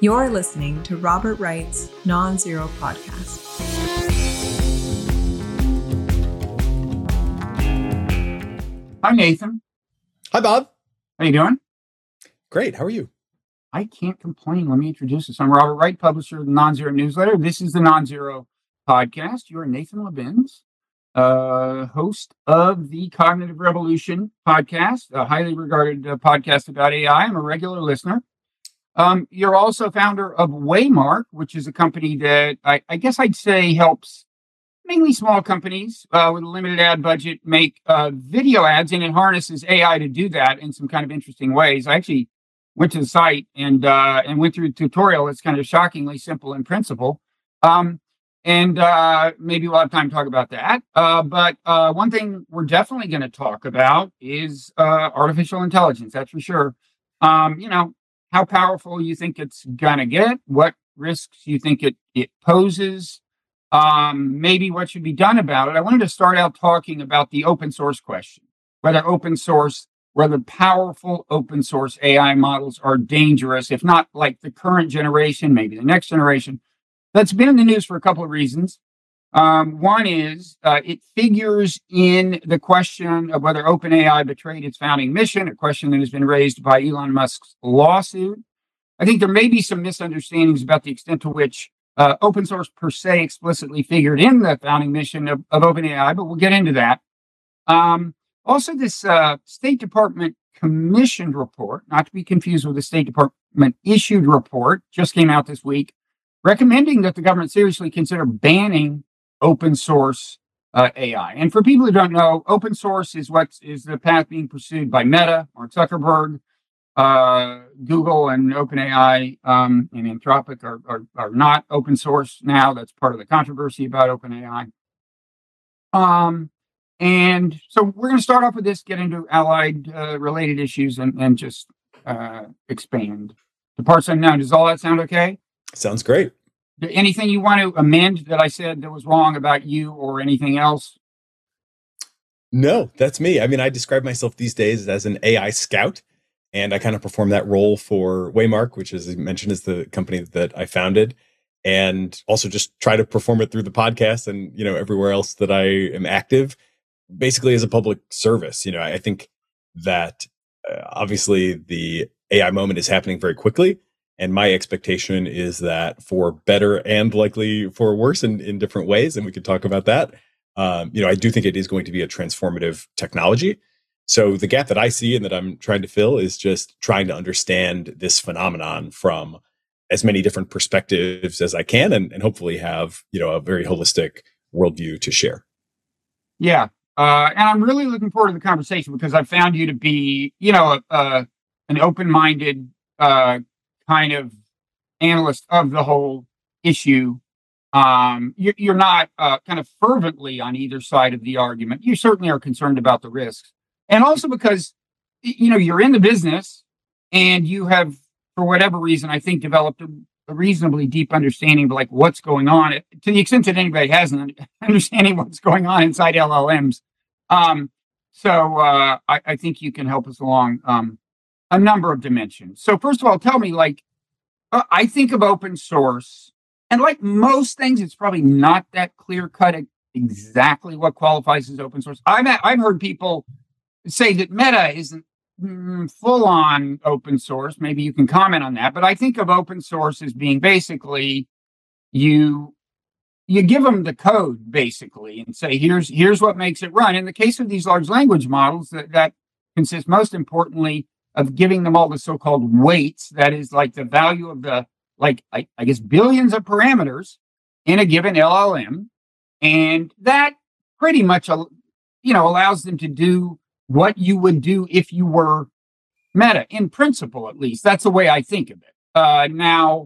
You're listening to Robert Wright's Non-Zero Podcast. Hi, Nathan. Hi, Bob. How you doing? Great. How are you? I can't complain. Let me introduce us. I'm Robert Wright, publisher of the Non-Zero Newsletter. This is the Non-Zero Podcast. You are Nathan Labins, host of the Cognitive Revolution podcast, a highly regarded podcast about AI. I'm a regular listener. You're also founder of Waymark, which is a company that I guess I'd say helps mainly small companies with a limited ad budget make video ads, and it harnesses AI to do that in some kind of interesting ways. I actually went to the site and went through a tutorial. It's kind of shockingly simple in principle. And maybe we'll have time to talk about that. But one thing we're definitely going to talk about is artificial intelligence. That's for sure. How powerful you think it's going to get, what risks you think it poses, maybe what should be done about it. I wanted to start out talking about the open source question, whether powerful open source AI models are dangerous, if not like the current generation, maybe the next generation. That's been in the news for a couple of reasons. One is it figures in the question of whether OpenAI betrayed its founding mission, a question that has been raised by Elon Musk's lawsuit. I think there may be some misunderstandings about the extent to which open source per se explicitly figured in the founding mission of OpenAI, but we'll get into that. Also, this State Department commissioned report, not to be confused with the State Department issued report, just came out this week, recommending that the government seriously consider banning open source AI. And for people who don't know, open source is the path being pursued by Meta, Mark Zuckerberg, Google, and OpenAI, and Anthropic are not open source now. That's part of the controversy about OpenAI. And so we're going to start off with this, get into allied related issues, and just expand. The parts unknown. Does all that sound okay? Sounds great. Anything you want to amend that I said that was wrong about you or anything else? No, that's me. I mean, I describe myself these days as an AI scout, and I kind of perform that role for Waymark, which, as you mentioned, is the company that I founded, and also just try to perform it through the podcast and, everywhere else that I am active, basically as a public service. I think that obviously the AI moment is happening very quickly. And my expectation is that for better and likely for worse in different ways, and we could talk about that, I do think it is going to be a transformative technology. So the gap that I see and that I'm trying to fill is just trying to understand this phenomenon from as many different perspectives as I can, and hopefully have, a very holistic worldview to share. Yeah. And I'm really looking forward to the conversation because I found you to be, an open-minded kind of analyst of the whole issue. You're not kind of fervently on either side of the argument. You certainly are concerned about the risks. And also because, you're in the business and you have, for whatever reason, I think developed a reasonably deep understanding of like what's going on, to the extent that anybody has an understanding what's going on inside LLMs. So I think you can help us along a number of dimensions. So first of all, tell me, I think of open source, and like most things, it's probably not that clear cut exactly what qualifies as open source. I've heard people say that Meta isn't full on open source. Maybe you can comment on that, but I think of open source as being basically you give them the code basically and say, here's what makes it run. In the case of these large language models, that consists most importantly of giving them all the so-called weights. That is like the value of the, I guess, billions of parameters in a given LLM. And that pretty much, allows them to do what you would do if you were Meta, in principle, at least. That's the way I think of it.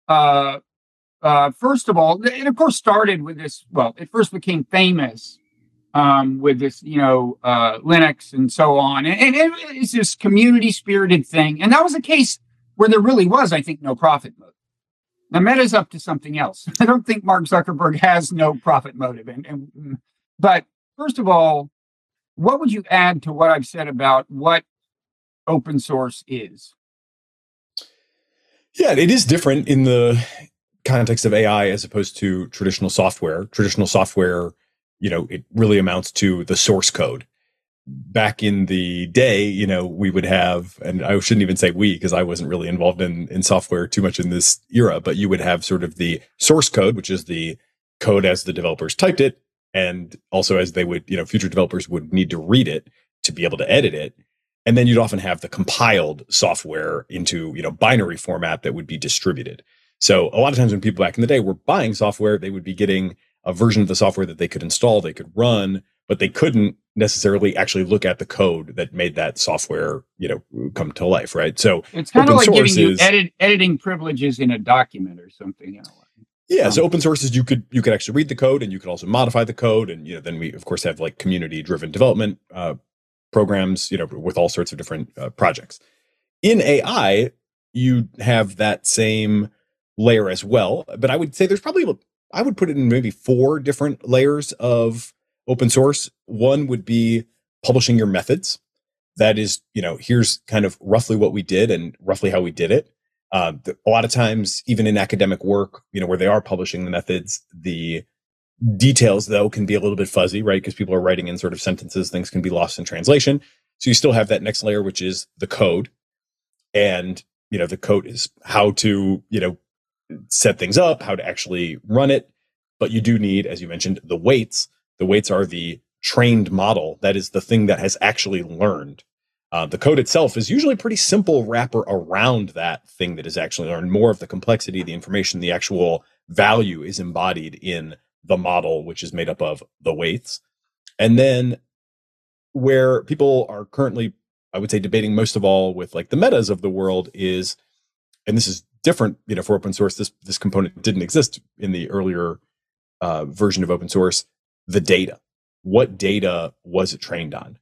First of all, it of course started with this, it first became famous with this, Linux and so on. And it's this community spirited thing. And that was a case where there really was, I think, no profit motive. Now, Meta's up to something else. I don't think Mark Zuckerberg has no profit motive. But first of all, what would you add to what I've said about what open source is? Yeah, it is different in the context of AI as opposed to traditional software. Traditional software, it really amounts to the source code. Back in the day, we would have, and I shouldn't even say we, because I wasn't really involved in software too much in this era, but you would have sort of the source code, which is the code as the developers typed it. And also as they would, future developers would need to read it to be able to edit it. And then you'd often have the compiled software into, binary format that would be distributed. So a lot of times when people back in the day were buying software, they would be getting a version of the software that they could install, they could run, but they couldn't necessarily actually look at the code that made that software, come to life, right? So it's kind of like giving you editing privileges in a document or something. Yeah, so open source is you could actually read the code, and you could also modify the code, and then we of course have like community-driven development programs, with all sorts of different projects. In AI, you have that same layer as well, but I would say there's probably, I would put it in maybe 4 different layers of open source. One would be publishing your methods. That is, here's kind of roughly what we did and roughly how we did it. A lot of times, even in academic work, where they are publishing the methods, the details, though, can be a little bit fuzzy, right? Because people are writing in sort of sentences, things can be lost in translation. So you still have that next layer, which is the code. And, the code is how to, set things up, how to actually run it. But you do need, as you mentioned, the weights. The weights are the trained model. That is the thing that has actually learned. The code itself is usually a pretty simple wrapper around that thing that is actually learned. More of the complexity, the information, the actual value is embodied in the model, which is made up of the weights. And then where people are currently, I would say, debating most of all with like the metas of the world is, and this is different, for open source, this component didn't exist in the earlier version of open source, the data. What data was it trained on?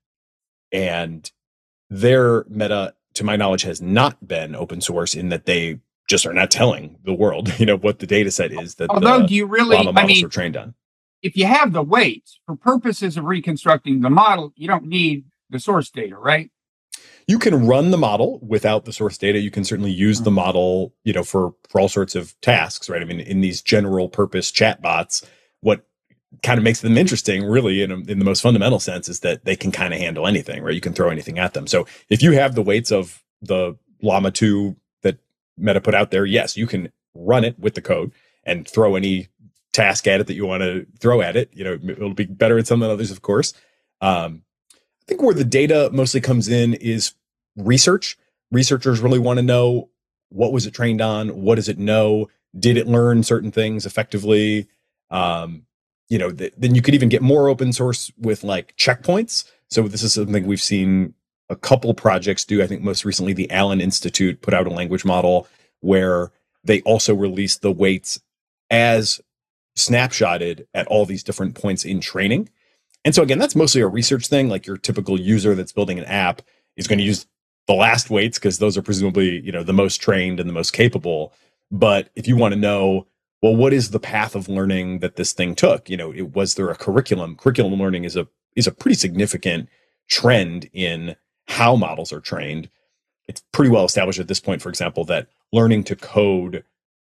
And their meta, to my knowledge, has not been open source in that they just are not telling the world, what the data set is that llama models are trained on. If you have the weights for purposes of reconstructing the model, you don't need the source data, right? You can run the model without the source data. You can certainly use the model, for all sorts of tasks, right? I mean, in these general purpose chatbots, what kind of makes them interesting, really, in the most fundamental sense, is that they can kind of handle anything, right? You can throw anything at them. So if you have the weights of the Llama 2 that Meta put out there, yes, you can run it with the code and throw any task at it that you want to throw at it. It'll be better at some than others, of course. I think where the data mostly comes in is research. Researchers really want to know, what was it trained on? What does it know? Did it learn certain things effectively? Then you could even get more open source with like checkpoints. So this is something we've seen a couple projects do. I think most recently the Allen Institute put out a language model where they also released the weights as snapshotted at all these different points in training. And so again, that's mostly a research thing. Like your typical user that's building an app is going to use the last weights because those are presumably, the most trained and the most capable. But if you want to know, well, what is the path of learning that this thing took? Was there a curriculum? Curriculum learning is a pretty significant trend in how models are trained. It's pretty well established at this point, for example, that learning to code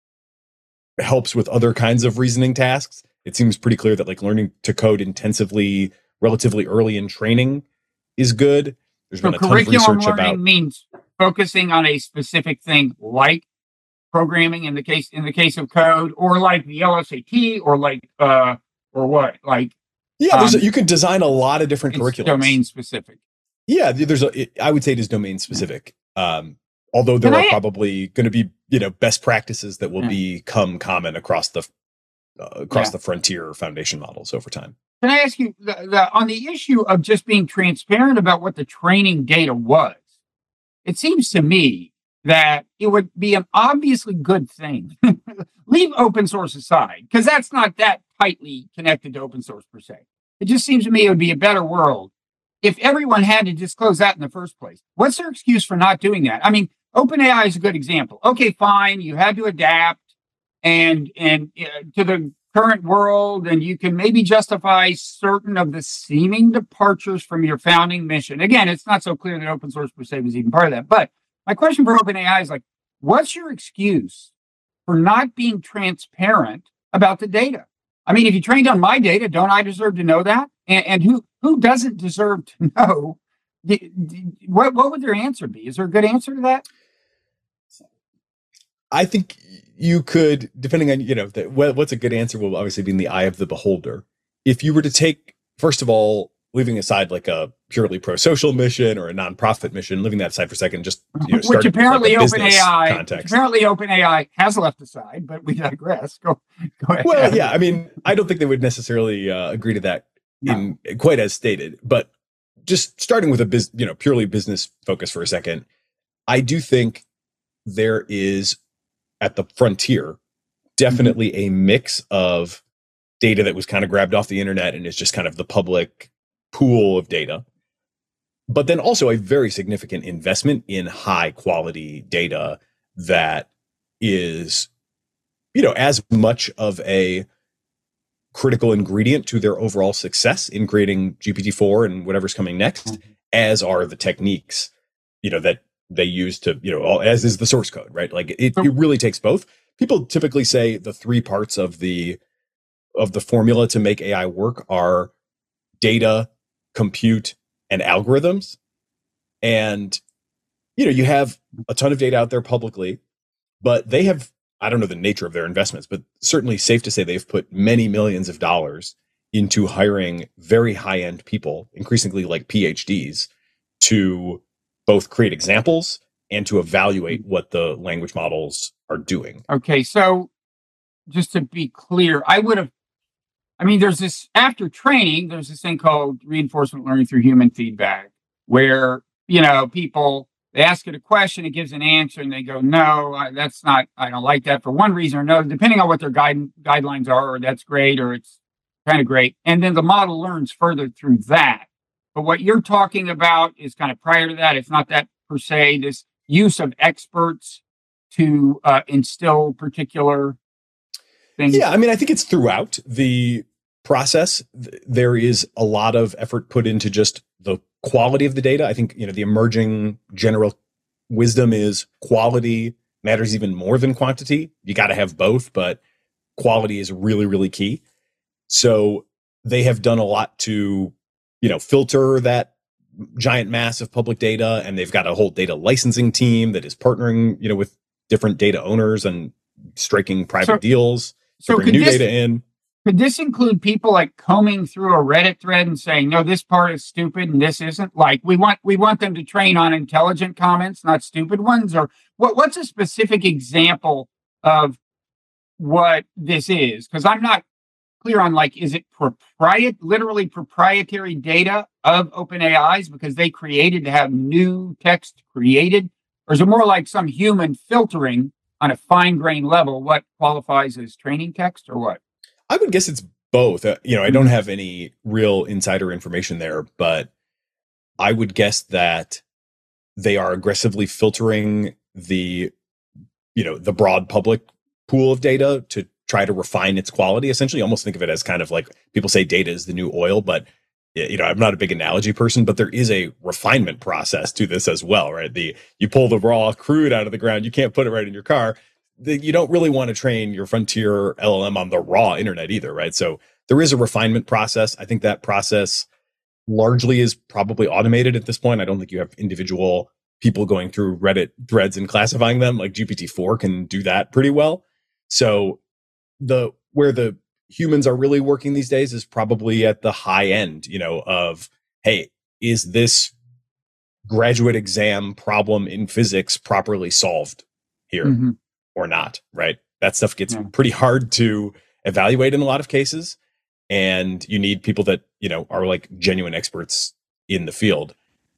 helps with other kinds of reasoning tasks. It seems pretty clear that like learning to code intensively, relatively early in training is good. There's been a ton of research about means focusing on a specific thing, like programming in the case of code, or like the LSAT, or like or what, like you can design a lot of different curriculums. Domain specific. Yeah, I would say it is domain specific. Although there are probably going to be best practices that will become common across the frontier foundation models over time. Can I ask you on the issue of just being transparent about what the training data was? It seems to me that it would be an obviously good thing. Leave open source aside, because that's not that tightly connected to open source per se. It just seems to me it would be a better world if everyone had to disclose that in the first place. What's their excuse for not doing that? I mean, OpenAI is a good example. Okay, fine, you had to adapt and to the current world, and you can maybe justify certain of the seeming departures from your founding mission. Again, it's not so clear that open source per se was even part of that. But my question for OpenAI is like, what's your excuse for not being transparent about the data? I mean, if you trained on my data, don't I deserve to know that? And who doesn't deserve to know? What would their answer be? Is there a good answer to that? I think you could, depending on, what's a good answer will obviously be in the eye of the beholder. If you were to take, first of all, leaving aside like a purely pro-social mission or a nonprofit mission, leaving that aside for a second, just which apparently like OpenAI has left aside, but we digress. Go ahead. Well, yeah, I mean, I don't think they would necessarily agree to that in quite as stated, but just starting with a purely business focus for a second, I do think there is at the frontier definitely a mix of data that was kind of grabbed off the internet and is just kind of the public pool of data, but then also a very significant investment in high quality data that is, as much of a critical ingredient to their overall success in creating GPT-4 and whatever's coming next, as are the techniques, that they use to, as is the source code, right? Like it really takes both. People typically say the three parts of the formula to make AI work are data, compute, and algorithms. And, you have a ton of data out there publicly, but they have, I don't know the nature of their investments, but certainly safe to say they've put many millions of dollars into hiring very high-end people, increasingly like PhDs, to both create examples and to evaluate what the language models are doing. Okay, so just to be clear, there's this, after training, there's this thing called reinforcement learning through human feedback, where, people, they ask it a question, it gives an answer, and they go, no, I don't like that for one reason or another, depending on what their guidelines are, or that's great, or it's kind of great. And then the model learns further through that. But what you're talking about is kind of prior to that. It's not that per se, this use of experts to instill particular things. Yeah, I think it's throughout the process. There is a lot of effort put into just the quality of the data. I think, the emerging general wisdom is quality matters even more than quantity. You got to have both, but quality is really, really key. So they have done a lot to, filter that giant mass of public data, and they've got a whole data licensing team that is partnering, with different data owners and striking private deals to bring new data in. Could this include people like combing through a Reddit thread and saying, no, this part is stupid and this isn't? Like we want them to train on intelligent comments, not stupid ones? Or what's a specific example of what this is? Because I'm not clear on, like, is it literally proprietary data of OpenAI's because they created to have new text created? Or is it more like some human filtering on a fine-grained level what qualifies as training text, or what? I would guess it's both. I don't have any real insider information there, but I would guess that they are aggressively filtering the broad public pool of data to try to refine its quality. Essentially, almost think of it as kind of like people say data is the new oil, but I'm not a big analogy person, but there is a refinement process to this as well, right? You pull the raw crude out of the ground, you can't put it right in your car. You don't really want to train your frontier LLM on the raw internet either, right? So there is a refinement process. I think that process largely is probably automated at this point. I don't think you have individual people going through Reddit threads and classifying them. Like GPT-4 can do that pretty well. So where the humans are really working these days is probably at the high end, of, hey, is this graduate exam problem in physics properly solved here or not, right? That stuff gets pretty hard to evaluate in a lot of cases. And you need people that, are like genuine experts in the field.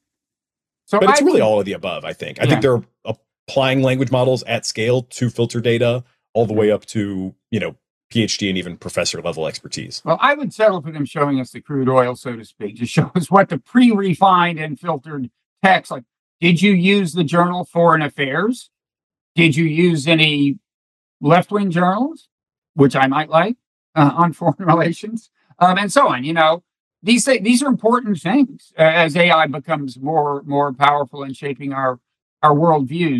But it's really all of the above, I think. I think they're applying language models at scale to filter data all the way up to, PhD and even professor level expertise. Well, I would settle for them showing us the crude oil, so to speak, to show us what the pre-refined and filtered text, like, did you use the journal Foreign Affairs? Did you use any left-wing journals, which I might like, on foreign relations, and so on? These are important things as AI becomes more powerful in shaping our worldviews.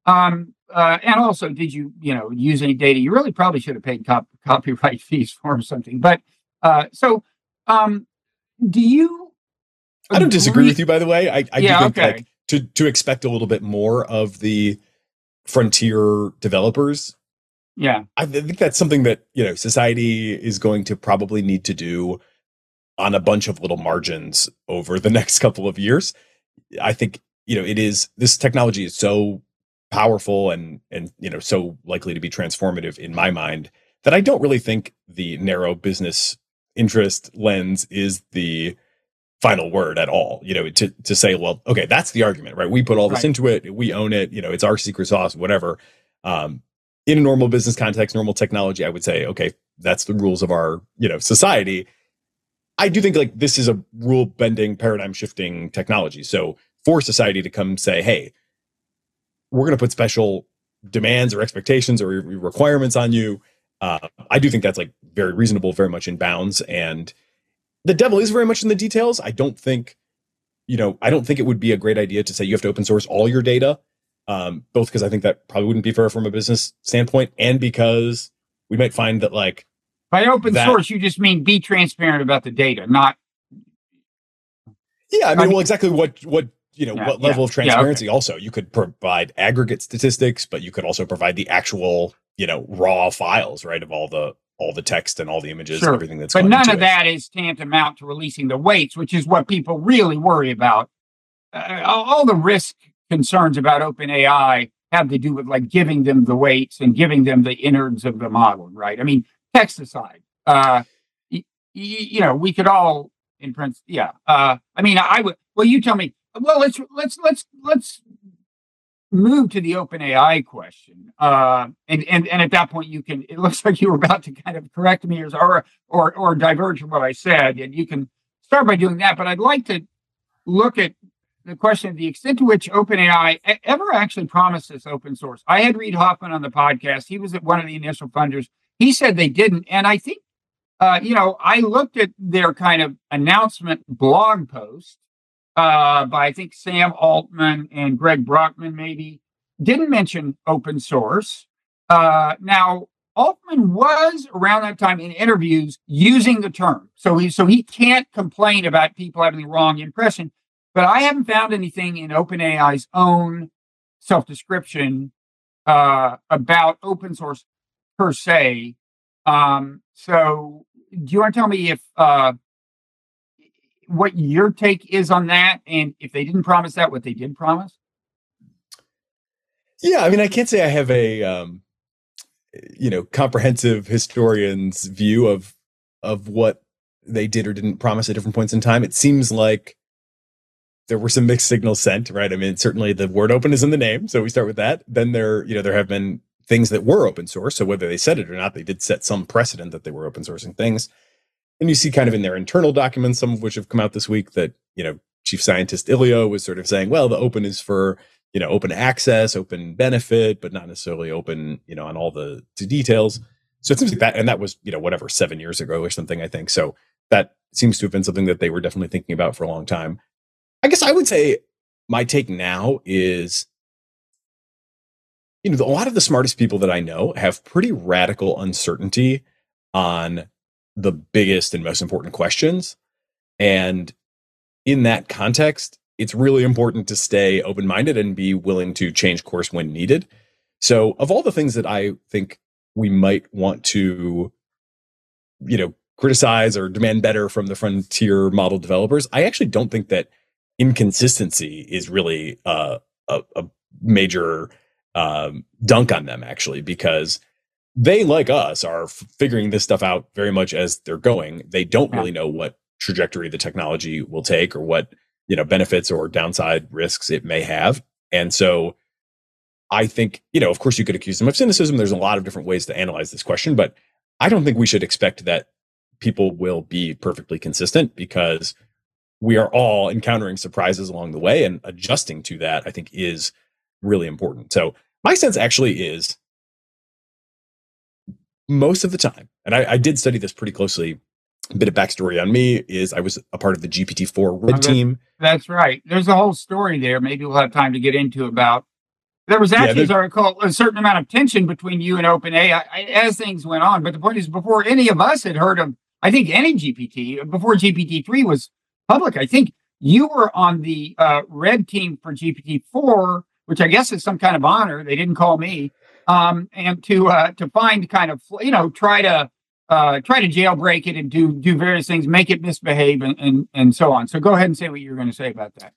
And also, did you, use any data? You really probably should have paid copyright fees for or something. But um, do you I don't disagree with you, by the way. I do think okay. like to expect a little bit more of the frontier developers. Yeah. I think that's something that, society is going to probably need to do on a bunch of little margins over the next couple of years. I think, this technology is so powerful and so likely to be transformative in my mind that I don't really think the narrow business interest lens is the final word at all. To say, well, okay, that's the argument, right? We put all this Right. into it, we own it, it's our secret sauce, whatever. In a normal business context, normal technology, I would say, okay, that's the rules of our, society. I do think like this is a rule bending, paradigm shifting technology. So for society to come say, hey, we're going to put special demands or expectations or requirements on you. I do think that's like very reasonable, very much in bounds. And the devil is very much in the details. I don't think it would be a great idea to say you have to open source all your data. Both because I think that probably wouldn't be fair from a business standpoint, and because we might find that like by open source, you just mean be transparent about the data, not. Yeah, I mean, well, exactly what what level of transparency. Okay. Also, you could provide aggregate statistics, but you could also provide the actual raw files, right, of all the text and all the images and everything that's. But none of that is tantamount to releasing the weights, which is what people really worry about. All the risk concerns about OpenAI have to do with like giving them the weights and giving them the innards of the model, right? I mean, text aside, we could all, in principle, yeah. I mean, I would. Well, you tell me. Well, let's move to the OpenAI question, and at that point, you can. It looks like you were about to kind of correct me or diverge from what I said, and you can start by doing that. But I'd like to look at the question of the extent to which OpenAI ever actually promised this open source. I had Reid Hoffman on the podcast. He was one of the initial funders. He said they didn't. And I think, I looked at their kind of announcement blog post by, I think, Sam Altman and Greg Brockman, maybe, didn't mention open source. Now, Altman was around that time in interviews using the term. So he can't complain about people having the wrong impression. But I haven't found anything in OpenAI's own self-description about open source per se. So do you want to tell me if what your take is on that, and if they didn't promise that, what they did promise? Yeah, I mean, I can't say I have a comprehensive historian's view of what they did or didn't promise at different points in time. It seems like there were some mixed signals sent, right? I mean, certainly the word open is in the name, so we start with that. Then there have been things that were open source, so whether they said it or not, they did set some precedent that they were open sourcing things. And you see kind of in their internal documents, some of which have come out this week, that Chief Scientist Ilio was sort of saying, well, the open is for open access, open benefit, but not necessarily open on all the details. So it seems like that, and that was 7 years ago or something, I think. So that seems to have been something that they were definitely thinking about for a long time. I guess I would say my take now is, a lot of the smartest people that I know have pretty radical uncertainty on the biggest and most important questions. And in that context, it's really important to stay open-minded and be willing to change course when needed. So of all the things that I think we might want to, criticize or demand better from the frontier model developers, I actually don't think that inconsistency is really a major dunk on them, actually, because they, like us, are figuring this stuff out very much as they're going. They don't really know what trajectory the technology will take or what benefits or downside risks it may have. And so I think, of course you could accuse them of cynicism. There's a lot of different ways to analyze this question, but I don't think we should expect that people will be perfectly consistent, because we are all encountering surprises along the way, and adjusting to that, I think, is really important. So my sense actually is, most of the time, and I did study this pretty closely, a bit of backstory on me is I was a part of the GPT-4 red team. That's right. There's a whole story there. Maybe we'll have time to get into about There was Yeah, actually, as I recall, a certain amount of tension between you and OpenAI as things went on. But the point is, before any of us had heard of, I think, any GPT, before GPT-3 was public, I think you were on the red team for GPT-4, which I guess is some kind of honor. They didn't call me, and to find kind of, try to jailbreak it and do various things, make it misbehave, and so on. So go ahead and say what you were going to say about that.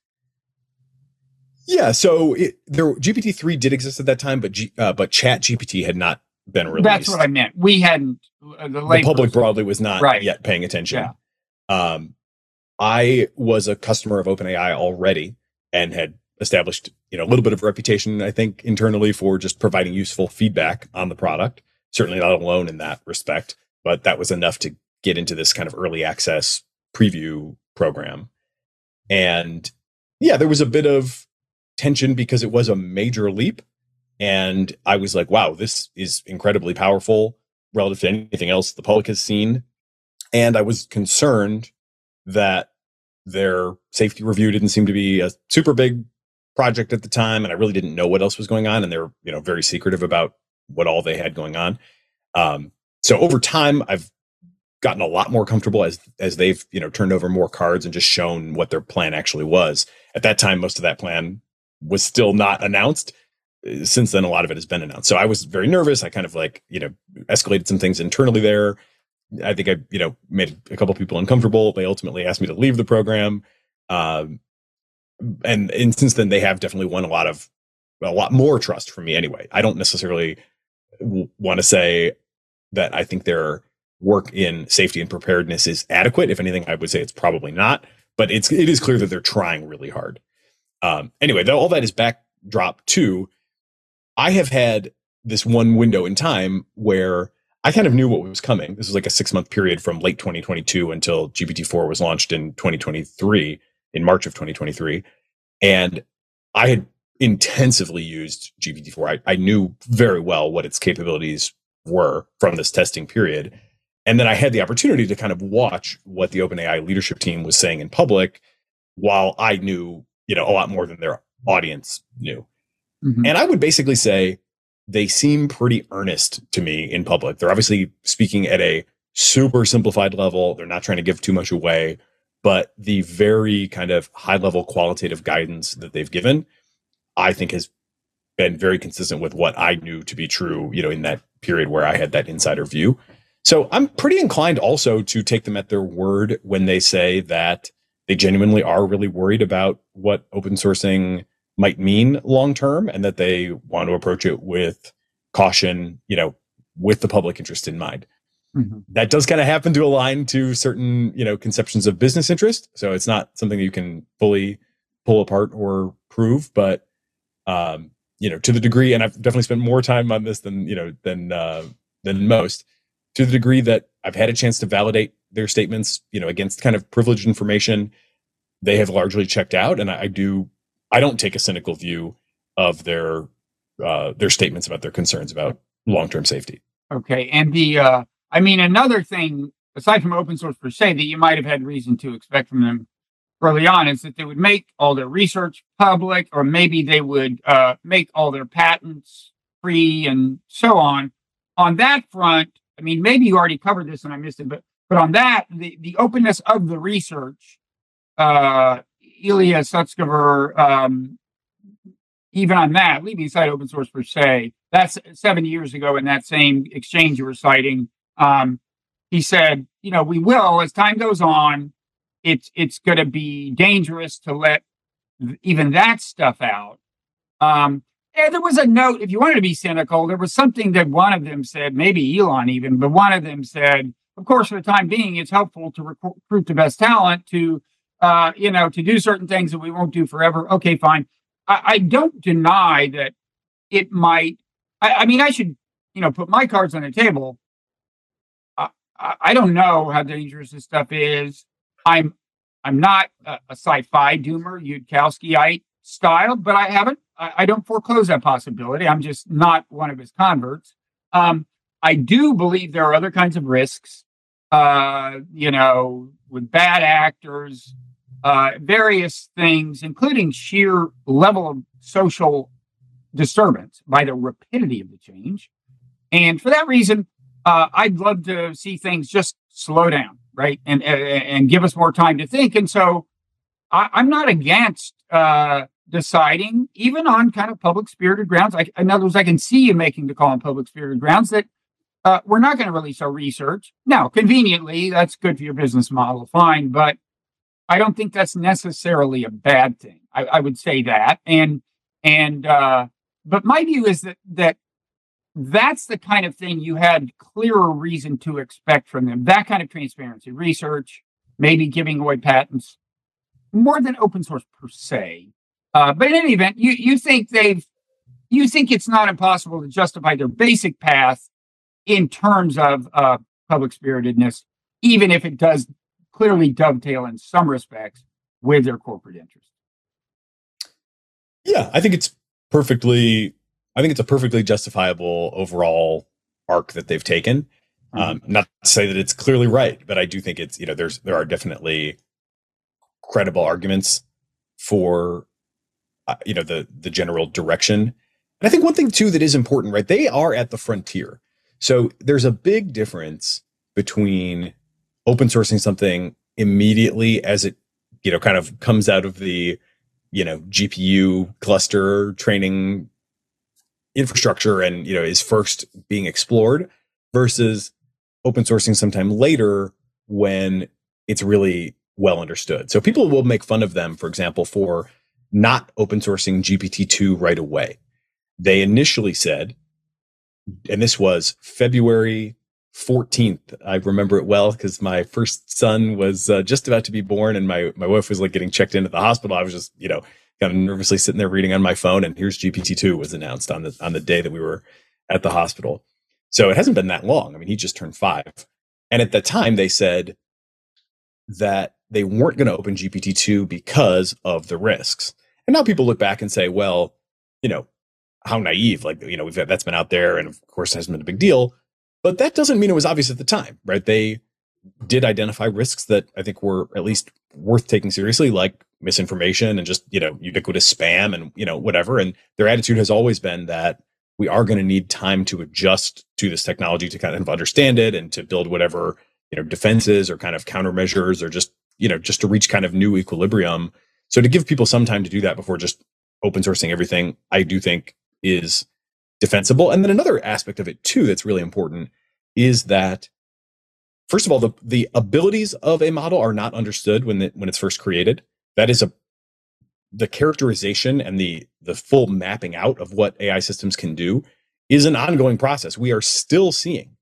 Yeah, so GPT-3 did exist at that time, but Chat GPT had not been released. That's what I meant. We hadn't. The public broadly was not yet paying attention. Yeah. I was a customer of OpenAI already and had established, a little bit of reputation, I think, internally for just providing useful feedback on the product. Certainly not alone in that respect, but that was enough to get into this kind of early access preview program. And yeah, there was a bit of tension because it was a major leap. And I was like, wow, this is incredibly powerful relative to anything else the public has seen. And I was concerned that their safety review didn't seem to be a super big project at the time. And I really didn't know what else was going on. And they're, very secretive about what all they had going on. So over time, I've gotten a lot more comfortable as they've, turned over more cards and just shown what their plan actually was. At that time, most of that plan was still not announced. Since then, a lot of it has been announced. So I was very nervous. I kind of escalated some things internally there. I think I, made a couple people uncomfortable. They ultimately asked me to leave the program. And since then, they have definitely won a lot more trust from me anyway. I don't necessarily want to say that I think their work in safety and preparedness is adequate. If anything, I would say it's probably not, but it is clear that they're trying really hard. Anyway, though, all that is backdrop to, I have had this one window in time where I kind of knew what was coming. This was like a 6-month period from late 2022 until GPT-4 was launched in 2023, in March of 2023. And I had intensively used GPT-4. I knew very well what its capabilities were from this testing period. And then I had the opportunity to kind of watch what the OpenAI leadership team was saying in public while I knew, a lot more than their audience knew. Mm-hmm. And I would basically say they seem pretty earnest to me in public. They're obviously speaking at a super simplified level. They're not trying to give too much away, but the very kind of high level qualitative guidance that they've given, I think has been very consistent with what I knew to be true, in that period where I had that insider view. So I'm pretty inclined also to take them at their word when they say that they genuinely are really worried about what open sourcing might mean long term, and that they want to approach it with caution, with the public interest in mind. Mm-hmm. That does kind of happen to align to certain, conceptions of business interest. So it's not something that you can fully pull apart or prove, but to the degree, and I've definitely spent more time on this than most, to the degree that I've had a chance to validate their statements, against kind of privileged information, they have largely checked out. And I don't take a cynical view of their statements about their concerns about long-term safety. Okay. And another thing, aside from open source per se, that you might have had reason to expect from them early on is that they would make all their research public, or maybe they would make all their patents free and so on. On that front, maybe you already covered this and I missed it, but on that, the openness of the research, Ilya Sutskever, even on that, leaving aside open source per se, that's 7 years ago in that same exchange you were citing. He said, we will, as time goes on, it's going to be dangerous to let even that stuff out. And there was a note, if you wanted to be cynical, there was something that one of them said, maybe Elon even, but one of them said, of course, for the time being, it's helpful to recruit the best talent to do certain things that we won't do forever. Okay, fine. I don't deny that it might. I should, put my cards on the table. I don't know how dangerous this stuff is. I'm not a sci-fi doomer, Yudkowsky-ite style, but I don't foreclose that possibility. I'm just not one of his converts. I do believe there are other kinds of risks, with bad actors, various things, including sheer level of social disturbance by the rapidity of the change. And for that reason, I'd love to see things just slow down, right? And give us more time to think. And so I'm not against deciding, even on kind of public spirited grounds. In other words, I can see you making the call on public spirited grounds that we're not going to release our research. Now, conveniently, that's good for your business model, fine. But I don't think that's necessarily a bad thing. I would say that. But my view is that's the kind of thing you had clearer reason to expect from them. That kind of transparency, research, maybe giving away patents, more than open source per se. But in any event, you think it's not impossible to justify their basic path in terms of public spiritedness, even if it does clearly dovetail in some respects with their corporate interests. Yeah, I think it's a perfectly justifiable overall arc that they've taken. Not to say that it's clearly right, but I do think it's, there are definitely credible arguments for, the general direction. And I think one thing too that is important, right? They are at the frontier. So there's a big difference between open sourcing something immediately as it, kind of comes out of the, GPU cluster training infrastructure and, is first being explored versus open sourcing sometime later when it's really well understood. So people will make fun of them, for example, for not open sourcing GPT-2 right away. They initially said, and this was February 14th. I remember it well because my first son was just about to be born and my wife was like getting checked into the hospital. I was just, kind of nervously sitting there reading on my phone, and here's GPT-2 was announced on the day that we were at the hospital. So it hasn't been that long. I mean, he just turned 5. And at the time they said that they weren't going to open GPT-2 because of the risks. And now people look back and say, well, how naive, that's been out there. And of course it hasn't been a big deal, but that doesn't mean it was obvious at the time, right? They did identify risks that I think were at least worth taking seriously, like misinformation and just, ubiquitous spam and, whatever. And their attitude has always been that we are going to need time to adjust to this technology to kind of understand it and to build whatever, defenses or kind of countermeasures or just to reach kind of new equilibrium. So to give people some time to do that before just open sourcing everything, I do think is defensible. And then another aspect of it too that's really important is that, first of all, the abilities of a model are not understood when it's first created. That is the characterization and the full mapping out of what AI systems can do is an ongoing process. We are still seeing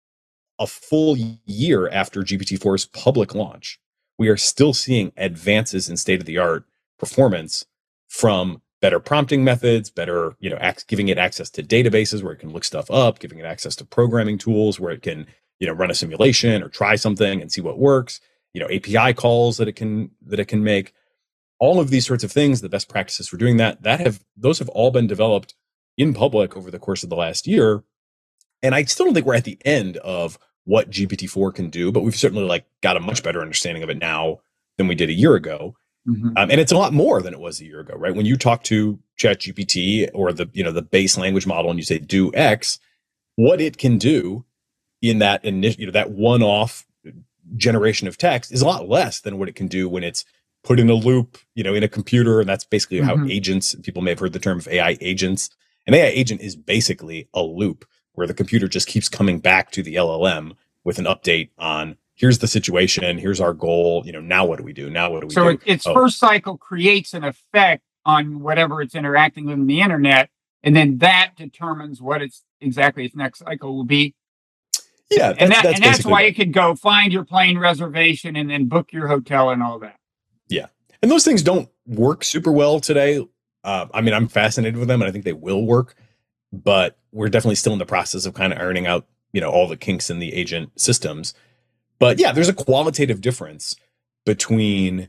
a full year after GPT-4's public launch. We are still seeing advances in state-of-the-art performance from better prompting methods, better, giving it access to databases where it can look stuff up, giving it access to programming tools where it can, run a simulation or try something and see what works, API calls that it can make. All of these sorts of things, the best practices for doing those have all been developed in public over the course of the last year. And I still don't think we're at the end of what GPT-4 can do, but we've certainly got a much better understanding of it now than we did a year ago. Mm-hmm. And it's a lot more than it was a year ago, right? When you talk to ChatGPT or the base language model and you say do X, what it can do in that initial, that one-off generation of text is a lot less than what it can do when it's put in a loop, in a computer. And that's basically how agents, people may have heard the term of AI agents. An AI agent is basically a loop where the computer just keeps coming back to the LLM with an update on here's the situation, here's our goal, now what do we do? Now what do we do? So its first cycle creates an effect on whatever it's interacting with in the internet, and then that determines what its next cycle will be. Yeah, that's why it could go find your plane reservation and then book your hotel and all that. Yeah, and those things don't work super well today. I'm fascinated with them, and I think they will work, but we're definitely still in the process of kind of ironing out, all the kinks in the agent systems. But yeah, there's a qualitative difference between,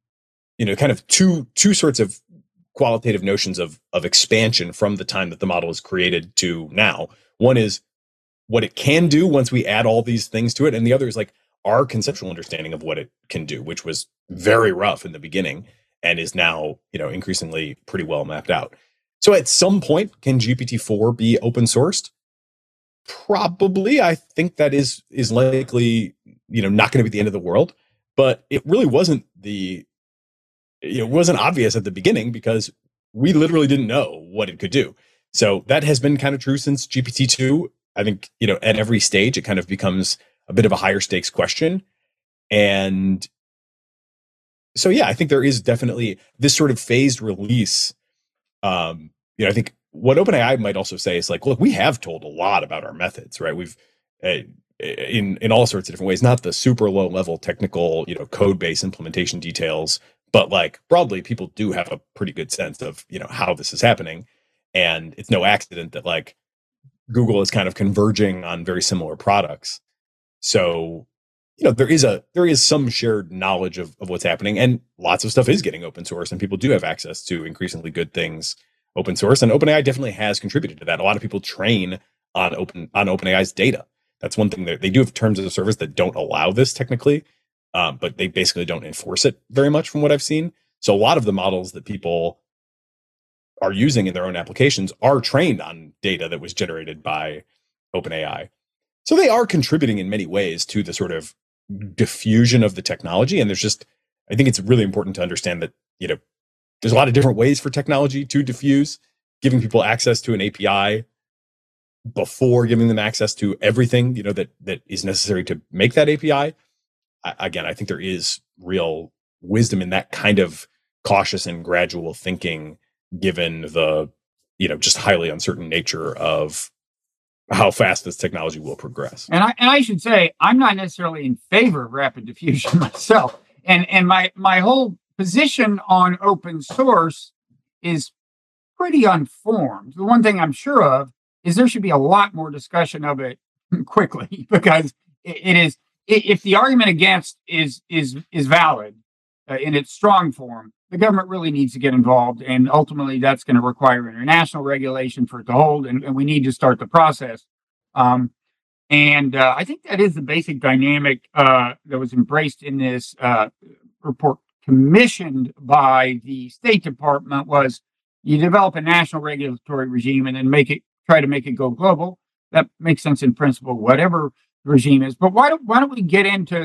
kind of two sorts of qualitative notions of expansion from the time that the model is created to now. One is what it can do once we add all these things to it. And the other is our conceptual understanding of what it can do, which was very rough in the beginning and is now, increasingly pretty well mapped out. So at some point, can GPT-4 be open sourced? Probably. I think that is likely, not going to be the end of the world. But it really wasn't it wasn't obvious at the beginning because we literally didn't know what it could do. So that has been kind of true since GPT-2. I think, at every stage, it kind of becomes a bit of a higher stakes question. And so, yeah, I think there is definitely this sort of phased release. I think what OpenAI might also say is like, look, we have told a lot about our methods, right? We've in all sorts of different ways, not the super low level technical, code base implementation details, but like broadly, people do have a pretty good sense of, how this is happening. And it's no accident that like Google is kind of converging on very similar products. So, there is some shared knowledge of what's happening, and lots of stuff is getting open source, and people do have access to increasingly good things open source. And OpenAI definitely has contributed to that. A lot of people train on OpenAI's data. That's one thing that they do have terms of service that don't allow this technically, but they basically don't enforce it very much from what I've seen. So a lot of the models that people are using in their own applications are trained on data that was generated by OpenAI. So they are contributing in many ways to the sort of diffusion of the technology. And I think it's really important to understand that, there's a lot of different ways for technology to diffuse. Giving people access to an API before giving them access to everything, that is necessary to make that API. Again, I think there is real wisdom in that kind of cautious and gradual thinking, given the, just highly uncertain nature of how fast this technology will progress. And I should say, I'm not necessarily in favor of rapid diffusion myself. And my whole position on open source is pretty unformed. The one thing I'm sure of is there should be a lot more discussion of it quickly, because it is, if the argument against is valid in its strong form, the government really needs to get involved, and ultimately that's going to require international regulation for it to hold, and we need to start the process. I think that is the basic dynamic that was embraced in this report commissioned by the State Department. Was you develop a national regulatory regime and then try to make it go global. That makes sense in principle, whatever the regime is. But why don't we get into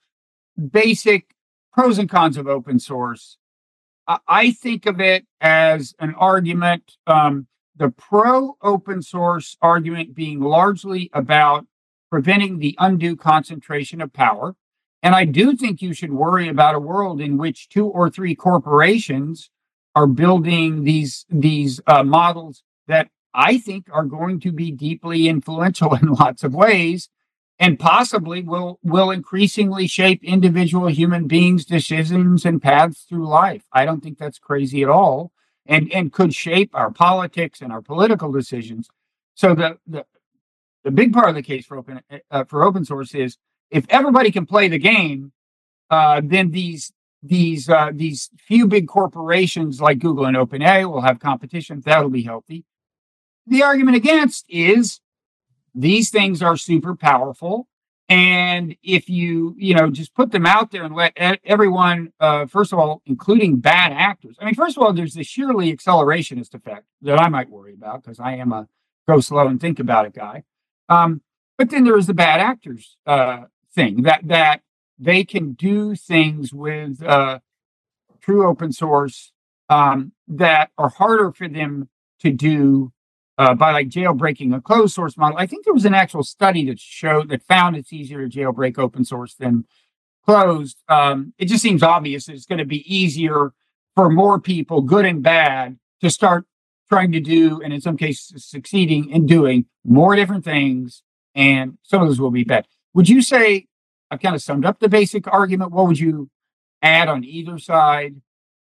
basic pros and cons of open source? I think of it as an argument, the pro open source argument being largely about preventing the undue concentration of power. And I do think you should worry about a world in which 2 or 3 corporations are building these models that I think are going to be deeply influential in lots of ways, and possibly will increasingly shape individual human beings' decisions and paths through life. I don't think that's crazy at all, and could shape our politics and our political decisions. So the big part of the case for open source is, if everybody can play the game, then these few big corporations like Google and OpenAI will have competition. That'll be healthy. The argument against is these things are super powerful, and if you just put them out there and let everyone, first of all, including bad actors. I mean, first of all, there's the sheerly accelerationist effect that I might worry about, because I am a go slow and think about it guy. But then there is the bad actors thing, that they can do things with true open source that are harder for them to do by like jailbreaking a closed source model. I think there was an actual study that found it's easier to jailbreak open source than closed. It just seems obvious that it's going to be easier for more people, good and bad, to start trying to do, and in some cases succeeding in doing, more different things, and some of those will be bad. Would you say I've kind of summed up the basic argument? What would you add on either side?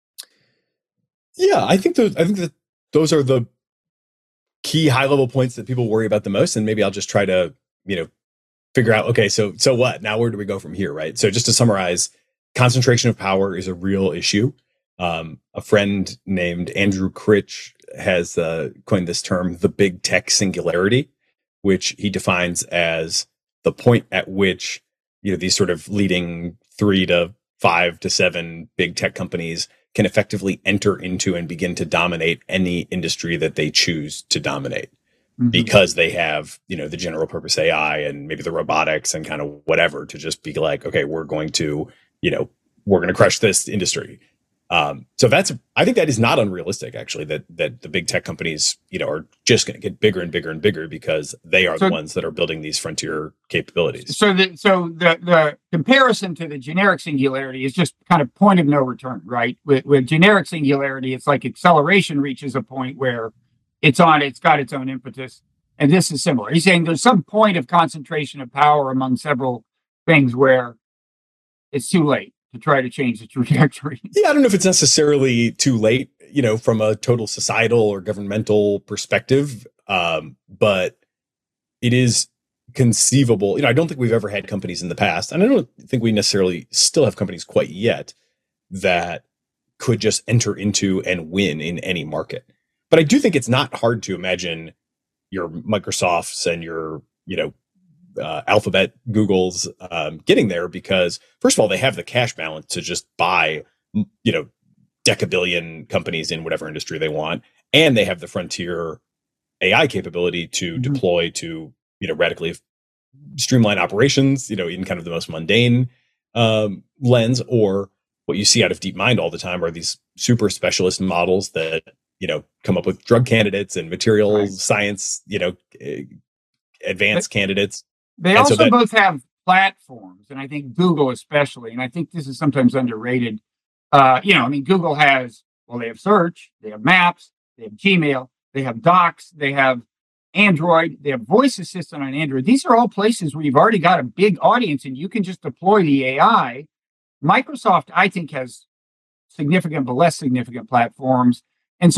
Yeah, I think that those are the key high level points that people worry about the most. And maybe I'll just try to, figure out, okay, so what? Now where do we go from here, right? So just to summarize, concentration of power is a real issue. A friend named Andrew Critch has coined this term, the big tech singularity, which he defines as the point at which these sort of leading 3 to 5 to 7 big tech companies can effectively enter into and begin to dominate any industry that they choose to dominate because they have, you know, the general purpose AI and maybe the robotics and kind of whatever to just be like, okay, we're going to, you know, we're going to crush this industry. So I think that is not unrealistic, actually, that the big tech companies, you know, are just going to get bigger and bigger and bigger because they are the ones that are building these frontier capabilities. So the comparison to the generic singularity is just kind of point of no return, right? With generic singularity, it's like acceleration reaches a point where it's got its own impetus. And this is similar. He's saying there's some point of concentration of power among several things where it's too late to try to change the trajectory. Yeah, I don't know if it's necessarily too late, you know, from a total societal or governmental perspective, but it is conceivable. You know, I don't think we've ever had companies in the past, and I don't think we necessarily still have companies quite yet that could just enter into and win in any market. But I do think it's not hard to imagine your Microsofts and your, you know, Alphabet, Google's getting there because, first of all, they have the cash balance to just buy, you know, decabillion companies in whatever industry they want, and they have the frontier AI capability to deploy to, you know, radically streamline operations, you know, in kind of the most mundane lens. Or what you see out of DeepMind all the time are these super specialist models that, you know, come up with drug candidates and materials science, you know, advanced candidates. They also both have platforms, and I think Google especially, and I think this is sometimes underrated. You know, I mean, Google has, well, they have search, they have maps, they have Gmail, they have Docs, they have Android, they have voice assistant on Android. These are all places where you've already got a big audience and you can just deploy the AI. Microsoft, I think, has significant but less significant platforms. And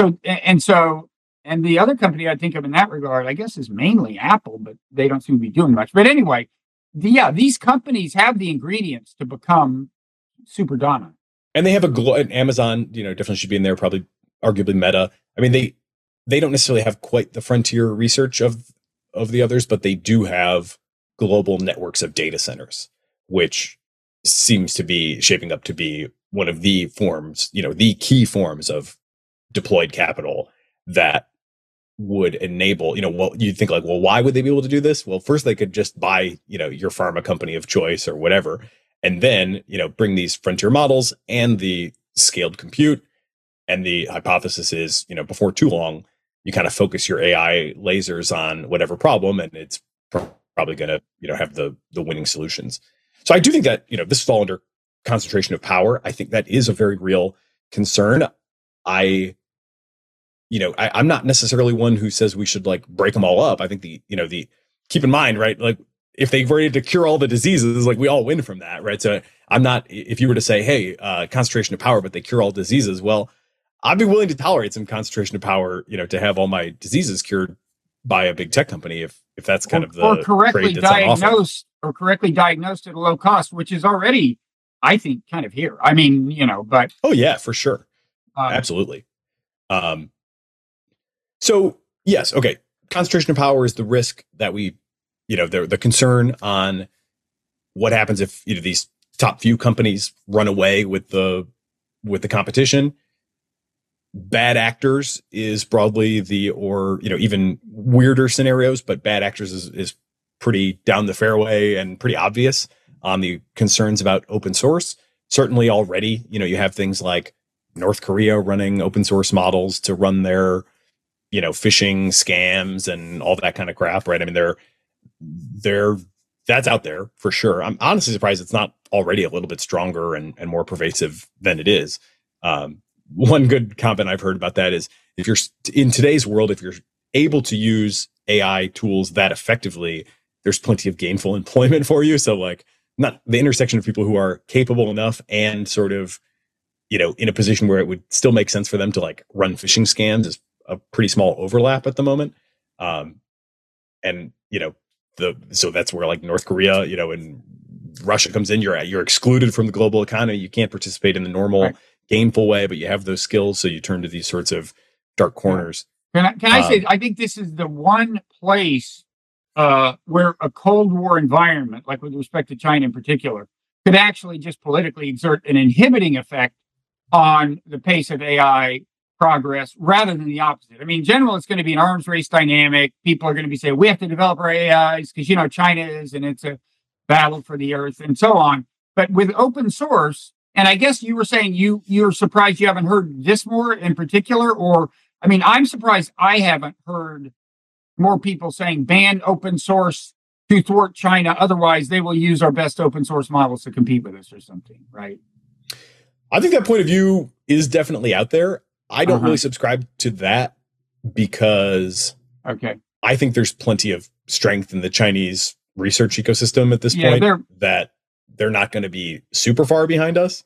the other company I think of in that regard, I guess, is mainly Apple, but they don't seem to be doing much. But anyway, these companies have the ingredients to become super dominant. And they have Amazon, you know, definitely should be in there, probably arguably Meta. I mean, they don't necessarily have quite the frontier research of the others, but they do have global networks of data centers, which seems to be shaping up to be one of the forms, you know, the key forms of deployed capital that would enable, you know, well, you'd think like, well, why would they be able to do this? Well, first they could just buy, you know, your pharma company of choice or whatever, and then, you know, bring these frontier models and the scaled compute. And the hypothesis is, you know, before too long, you kind of focus your AI lasers on whatever problem, and it's probably going to, you know, have the winning solutions. So I do think that, you know, this is all under concentration of power. I think that is a very real concern. I'm not necessarily one who says we should like break them all up. I think keep in mind, right? Like if they were to cure all the diseases, like we all win from that, right? So I'm not, if you were to say, hey, concentration of power, but they cure all diseases, well, I'd be willing to tolerate some concentration of power, you know, to have all my diseases cured by a big tech company if that's kind of the or correctly diagnosed at a low cost, which is already, I think, kind of here. I mean, you know, but oh yeah, for sure, absolutely. So yes, okay. Concentration of power is the risk that we, you know, the concern on what happens if, you know, these top few companies run away with the competition. Bad actors is broadly or, you know, even weirder scenarios, but bad actors is pretty down the fairway and pretty obvious on the concerns about open source. Certainly already, you know, you have things like North Korea running open source models to run their, you know, phishing scams and all that kind of crap, right? I mean, that's out there for sure. I'm honestly surprised it's not already a little bit stronger and more pervasive than it is. One good comment I've heard about that is if you're in today's world, if you're able to use AI tools that effectively, there's plenty of gainful employment for you. So like not the intersection of people who are capable enough and sort of, you know, in a position where it would still make sense for them to like run phishing scams is a pretty small overlap at the moment. And, you know, so that's where like North Korea, you know, and Russia comes in, you're excluded from the global economy. You can't participate in the normal gainful way, but you have those skills. So you turn to these sorts of dark corners. Can I say, I think this is the one place where a Cold War environment, like with respect to China in particular, could actually just politically exert an inhibiting effect on the pace of AI progress rather than the opposite. I mean, in general, it's going to be an arms race dynamic. People are going to be saying, we have to develop our AIs because, China is, and it's a battle for the earth and so on. But with open source, and I guess you were saying you're surprised you haven't heard this more in particular, or, I mean, I'm surprised I haven't heard more people saying ban open source to thwart China. Otherwise, they will use our best open source models to compete with us or something, right? I think that point of view is definitely out there. I don't really subscribe to that because I think there's plenty of strength in the Chinese research ecosystem at this point that they're not going to be super far behind us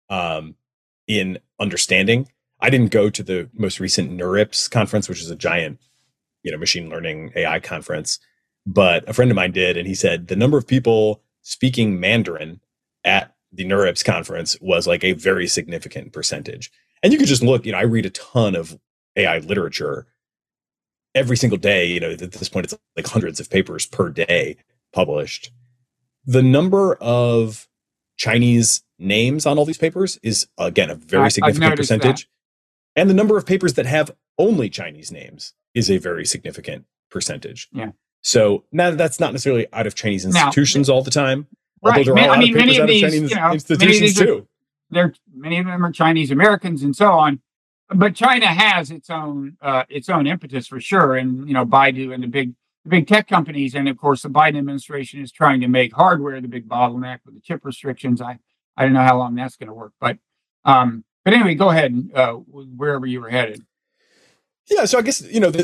in understanding. I didn't go to the most recent NeurIPS conference, which is a giant, machine learning AI conference, but a friend of mine did, and he said the number of people speaking Mandarin at the NeurIPS conference was like a very significant percentage. And you could just look, I read a ton of AI literature every single day. At this point, it's like hundreds of papers per day published. The number of Chinese names on all these papers is, again, a very significant percentage. And the number of papers that have only Chinese names is a very significant percentage. Yeah. So now that's not necessarily out of Chinese institutions all the time. Right. Although there are a lot of papers out of Chinese institutions too. Many of them are Chinese Americans and so on, but China has its own impetus for sure. And Baidu and the big tech companies, and of course the Biden administration is trying to make hardware the big bottleneck with the chip restrictions. I don't know how long that's going to work, but anyway, go ahead wherever you were headed. Yeah, so I guess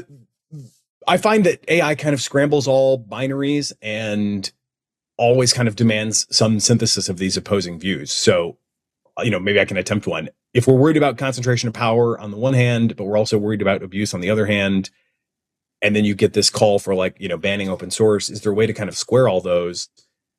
I find that AI kind of scrambles all binaries and always kind of demands some synthesis of these opposing views. So maybe I can attempt one. If we're worried about concentration of power on the one hand, but we're also worried about abuse on the other hand, and then you get this call for banning open source, is there a way to kind of square all those?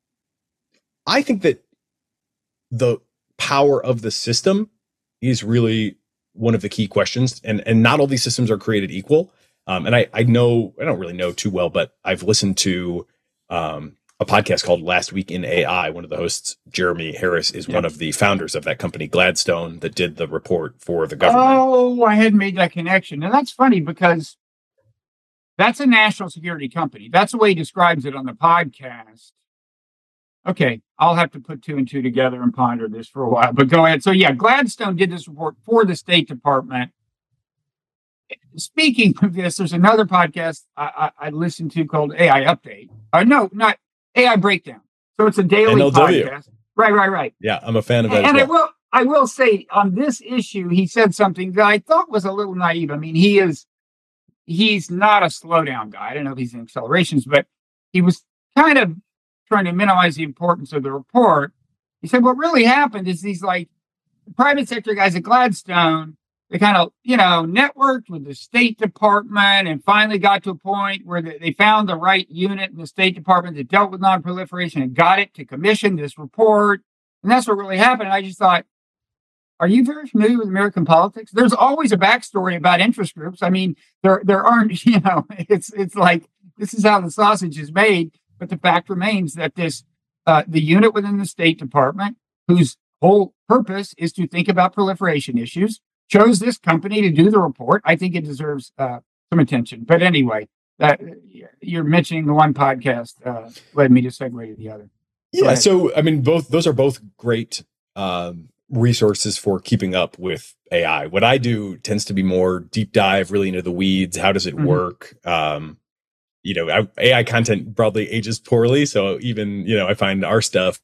I think that the power of the system is really one of the key questions, and not all these systems are created equal. And I don't really know too well, but I've listened to a podcast called Last Week in AI. One of the hosts, Jeremy Harris, is one of the founders of that company, Gladstone, that did the report for the government. Oh, I hadn't made that connection. And that's funny because that's a national security company. That's the way he describes it on the podcast. Okay, I'll have to put two and two together and ponder this for a while, but go ahead. So Gladstone did this report for the State Department. Speaking of this, there's another podcast I listened to called AI Update. No, not AI Breakdown. So it's a daily podcast. Right. Yeah, I'm a fan of that as well. I will say on this issue, he said something that I thought was a little naive. I mean, he's not a slowdown guy. I don't know if he's in accelerations, but he was kind of trying to minimize the importance of the report. He said what really happened is these private sector guys at Gladstone, they kind of, networked with the State Department and finally got to a point where they found the right unit in the State Department that dealt with nonproliferation and got it to commission this report. And that's what really happened. And I just thought, are you very familiar with American politics? There's always a backstory about interest groups. I mean, there aren't, it's like, this is how the sausage is made. But the fact remains that the unit within the State Department, whose whole purpose is to think about proliferation issues, chose this company to do the report. I think it deserves some attention. But anyway, you're mentioning the one podcast led me to segue to the other. Yeah, so I mean, those are both great resources for keeping up with AI. What I do tends to be more deep dive, really into the weeds. How does it work? AI content broadly ages poorly. So even, I find our stuff,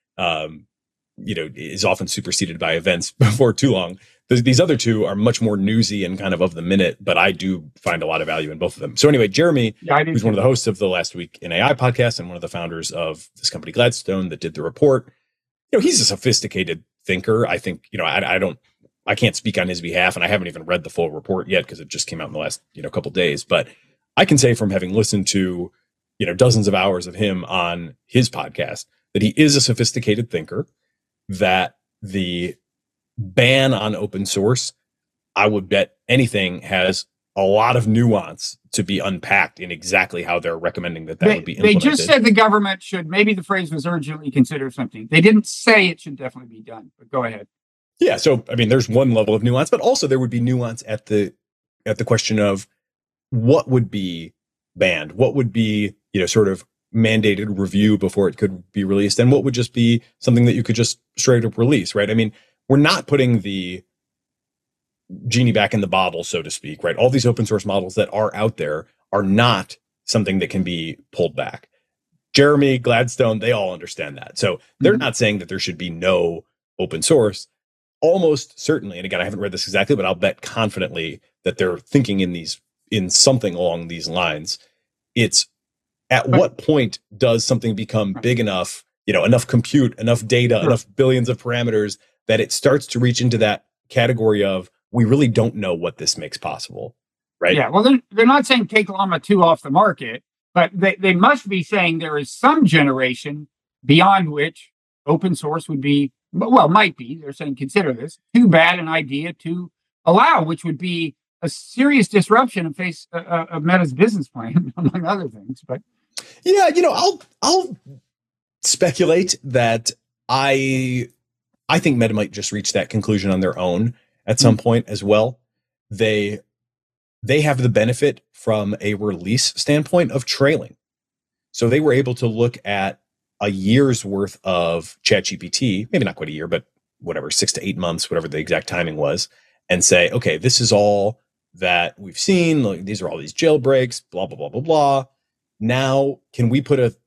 is often superseded by events before too long. These other two are much more newsy and kind of the minute, but I do find a lot of value in both of them. So anyway, Jeremy, who's one of the hosts of the Last Week in AI podcast and one of the founders of this company, Gladstone, that did the report, he's a sophisticated thinker. I think, I can't speak on his behalf, and I haven't even read the full report yet because it just came out in the last, couple days. But I can say from having listened to, dozens of hours of him on his podcast that he is a sophisticated thinker, that the ban on open source, I would bet anything, has a lot of nuance to be unpacked in exactly how they're recommending that would be implemented. They just said the government should, maybe the phrase was urgently consider something. They didn't say it should definitely be done, but go ahead. Yeah. So, I mean, there's one level of nuance, but also there would be nuance at the question of what would be banned, what would be, sort of mandated review before it could be released, and what would just be something that you could just straight up release, right? I mean, we're not putting the genie back in the bottle, so to speak, right? All these open source models that are out there are not something that can be pulled back. Jeremy, Gladstone, they all understand that. So they're not saying that there should be no open source. Almost certainly, and again, I haven't read this exactly, but I'll bet confidently that they're thinking in something along these lines. It's at what point does something become big enough, enough compute, enough data, enough billions of parameters that it starts to reach into that category of we really don't know what this makes possible, right? Yeah, well, they're not saying take Llama 2 off the market, but they must be saying there is some generation beyond which open source would be, well, might be. They're saying consider this too bad an idea to allow, which would be a serious disruption of Meta's business plan, among other things. But yeah, I'll speculate that I think Meta might just reach that conclusion on their own at some point as well. They have the benefit from a release standpoint of trailing. So they were able to look at a year's worth of ChatGPT, maybe not quite a year, but whatever, 6 to 8 months, whatever the exact timing was, and say, okay, this is all that we've seen. Like, these are all these jailbreaks, blah, blah, blah, blah, blah. Now, can we put a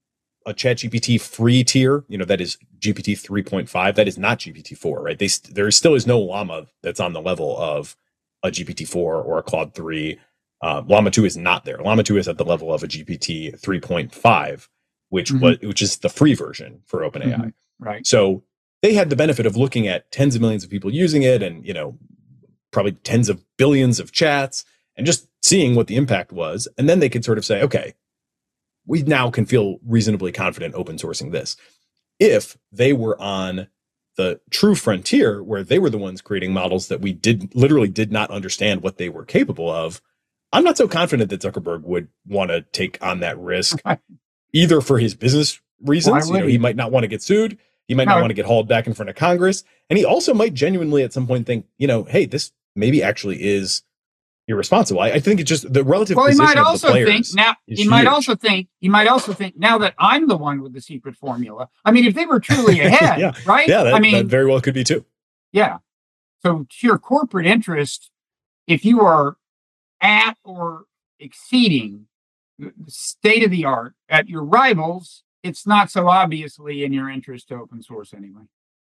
ChatGPT free tier, that is GPT 3.5, that is not GPT-4, right? There still is no Llama that's on the level of a GPT-4 or a Claude 3. Llama 2 is not there. Llama 2 is at the level of a GPT 3.5, which is the free version for OpenAI. Mm-hmm. Right. So they had the benefit of looking at tens of millions of people using it and, probably tens of billions of chats and just seeing what the impact was. And then they could sort of say, okay, we now can feel reasonably confident open sourcing this. If they were on the true frontier where they were the ones creating models that we literally did not understand what they were capable of, I'm not so confident that Zuckerberg would want to take on that risk, either for his business reasons. He might not want to get sued. He might not want to get hauled back in front of Congress. And he also might genuinely at some point think, hey, this maybe actually is irresponsible. I think it's just the relative position of the players. He might also think now that I'm the one with the secret formula. I mean, if they were truly ahead, right? Yeah, that very well could be too. Yeah. So to your corporate interest, if you are at or exceeding the state of the art at your rivals, it's not so obviously in your interest to open source anyway.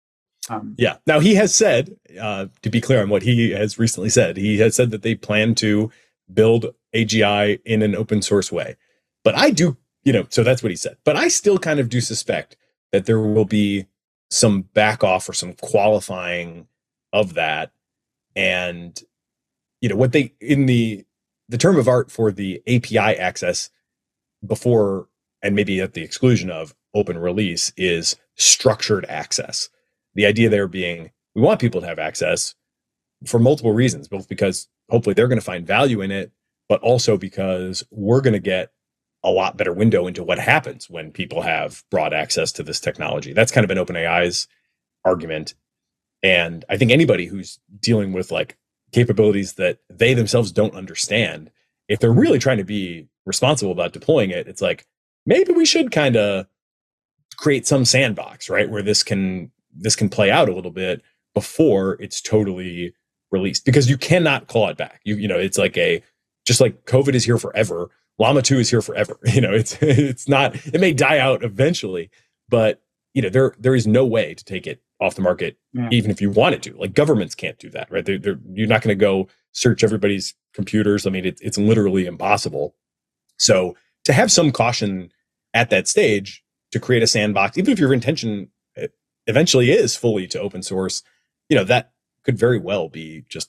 Yeah. Now, he has said, to be clear on what he has recently said, he has said that they plan to build AGI in an open source way. But I do, so that's what he said. But I still kind of do suspect that there will be some back off or some qualifying of that. And, what they, in the term of art for the API access before, and maybe at the exclusion of open release, is structured access. The idea there being we want people to have access for multiple reasons, both because hopefully they're going to find value in it, but also because we're going to get a lot better window into what happens when people have broad access to this technology. That's kind of been OpenAI's argument. And I think anybody who's dealing with like capabilities that they themselves don't understand, if they're really trying to be responsible about deploying it, it's like, maybe we should kind of create some sandbox, right? Where this can play out a little bit before it's totally released, because you cannot claw it back. It's like just like COVID is here forever. Llama 2 is here forever. It's not, it may die out eventually, but there is no way to take it off the market, even if you wanted to. Like, governments can't do that, right? You're not going to go search everybody's computers. I mean, it's literally impossible. So to have some caution at that stage to create a sandbox, even if your intention eventually is fully to open source, that could very well be just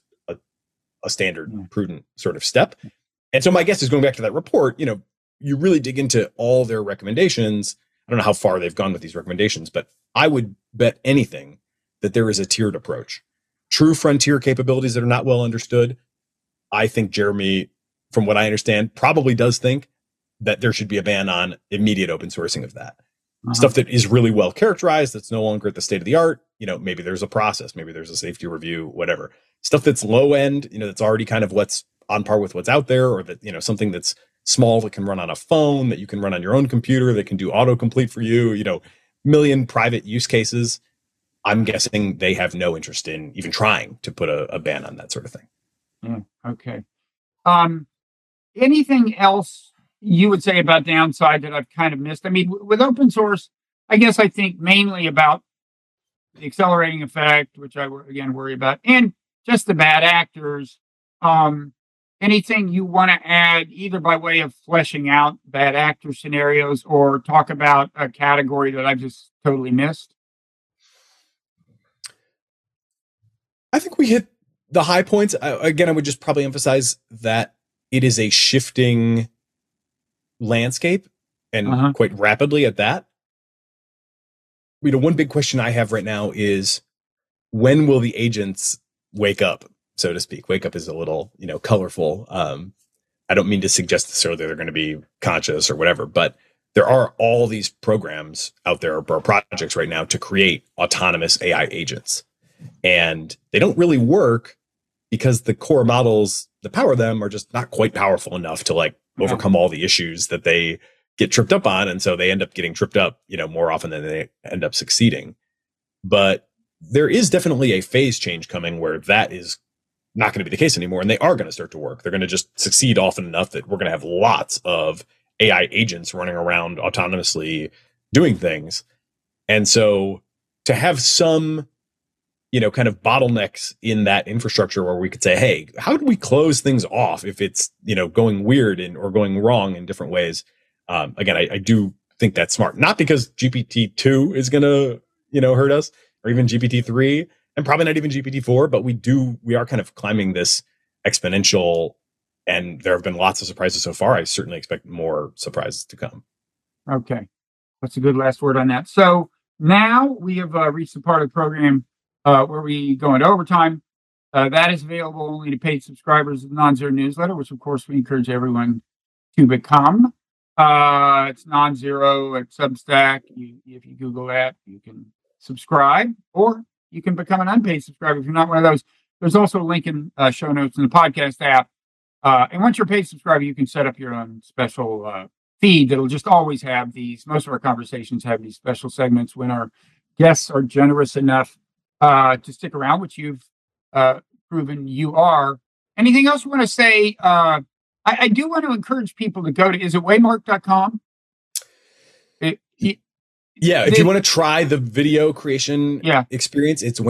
a standard prudent sort of step. And so my guess is, going back to that report, you really dig into all their recommendations. I don't know how far they've gone with these recommendations, but I would bet anything that there is a tiered approach. True frontier capabilities that are not well understood. I think Jeremy, from what I understand, probably does think that there should be a ban on immediate open sourcing of that. Stuff that is really well characterized, that's no longer at the state of the art, maybe there's a process, maybe there's a safety review, whatever. Stuff that's low end, that's already kind of what's on par with what's out there, or that, something that's small that can run on a phone, that you can run on your own computer, that can do autocomplete for you, million private use cases. I'm guessing they have no interest in even trying to put a ban on that sort of thing. Okay. Anything else you would say about downside that I've kind of missed? I mean, with open source, I guess I think mainly about the accelerating effect, which I again worry about, and just the bad actors. Anything you want to add, either by way of fleshing out bad actor scenarios or talk about a category that I've just totally missed? I think we hit the high points. Again, I would just probably emphasize that it is a shifting landscape, and quite rapidly at that. One big question I have right now is, when will the agents wake up, so to speak? Wake up is a little, colorful. I don't mean to suggest necessarily they're going to be conscious or whatever, but there are all these programs out there, or projects right now, to create autonomous AI agents. And they don't really work because the core models that power them are just not quite powerful enough to overcome all the issues that they get tripped up on. And so they end up getting tripped up, more often than they end up succeeding. But there is definitely a phase change coming where that is not going to be the case anymore. And they are going to start to work. They're going to just succeed often enough that we're going to have lots of AI agents running around autonomously doing things. And so to have some, kind of bottlenecks in that infrastructure where we could say, hey, how do we close things off if it's, going weird or going wrong in different ways? Again, I do think that's smart. Not because GPT-2 is going to, hurt us, or even GPT-3, and probably not even GPT-4, but we are kind of climbing this exponential, and there have been lots of surprises so far. I certainly expect more surprises to come. Okay. That's a good last word on that. So now we have reached the part of the program where we go into overtime. That is available only to paid subscribers of the Non-Zero newsletter, which of course we encourage everyone to become. It's Non-Zero at Substack. If you Google that, you can subscribe, or you can become an unpaid subscriber if you're not one of those. There's also a link in show notes in the podcast app. And once you're a paid subscriber, you can set up your own special feed that'll just always have these. Most of our conversations have these special segments when our guests are generous enough to stick around, which you've proven you are. Anything else you want to say? I do want to encourage people to go to, is it waymark.com? If you want to try the video creation experience, it's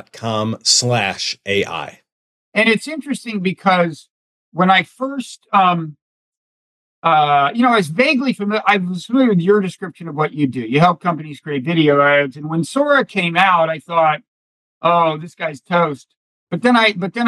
waymark.com/AI. And it's interesting because when I first, I was vaguely familiar. I was familiar with your description of what you do. You help companies create video ads. And when Sora came out, I thought, oh, this guy's toast. But when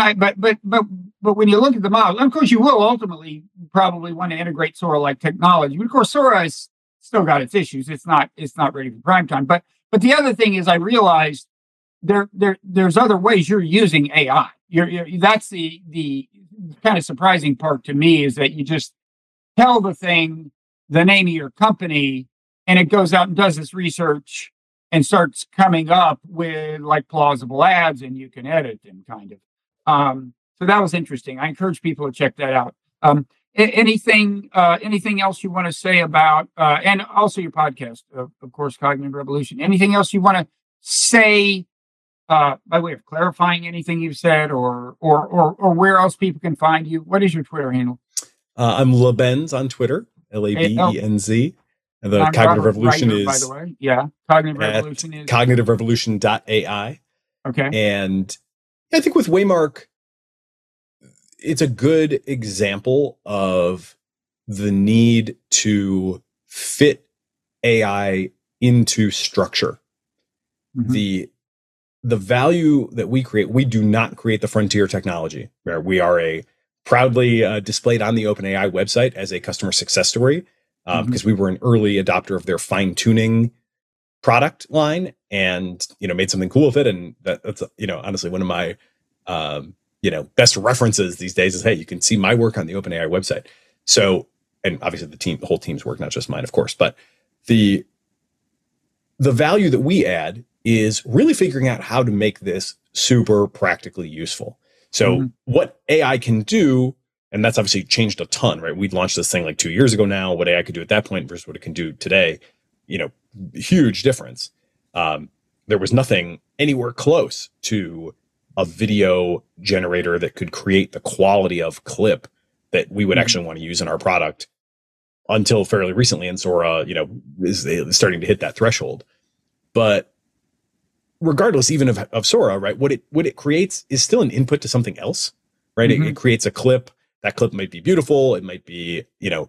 you look at the model, and of course you will ultimately probably want to integrate Sora-like technology. But of course, Sora has still got its issues. It's not ready for prime time. But the other thing is, I realized there's other ways you're using AI. That's the kind of surprising part to me, is that you just tell the thing the name of your company, and it goes out and does this research and starts coming up with plausible ads, and you can edit them kind of. So that was interesting. I encourage people to check that out. Anything else you want to say about, and also your podcast, of course, Cognitive Revolution. Anything else you want to say by way of clarifying anything you've said, or where else people can find you? What is your Twitter handle? I'm Labenz on Twitter, Labenz. And the Cognitive Revolution is, by the way, Cognitive Revolution is cognitiverevolution.ai. Okay. And I think with Waymark, it's a good example of the need to fit AI into structure. Mm-hmm. The value that we create, we do not create the frontier technology. We are proudly displayed on the OpenAI website as a customer success story. Because we were an early adopter of their fine-tuning product line, and made something cool with it. And that's honestly one of my best references these days is, hey, you can see my work on the OpenAI website. So, and obviously the whole team's work, not just mine, of course, but the value that we add is really figuring out how to make this super practically useful. So what AI can do, and that's obviously changed a ton, right? We launched this thing like 2 years ago now. What AI could do at that point versus what it can do today, huge difference. There was nothing anywhere close to a video generator that could create the quality of clip that we would actually want to use in our product until fairly recently. And Sora, is starting to hit that threshold. But regardless, even of Sora, right, what it creates is still an input to something else, right? It creates a clip. That clip might be beautiful. It might be,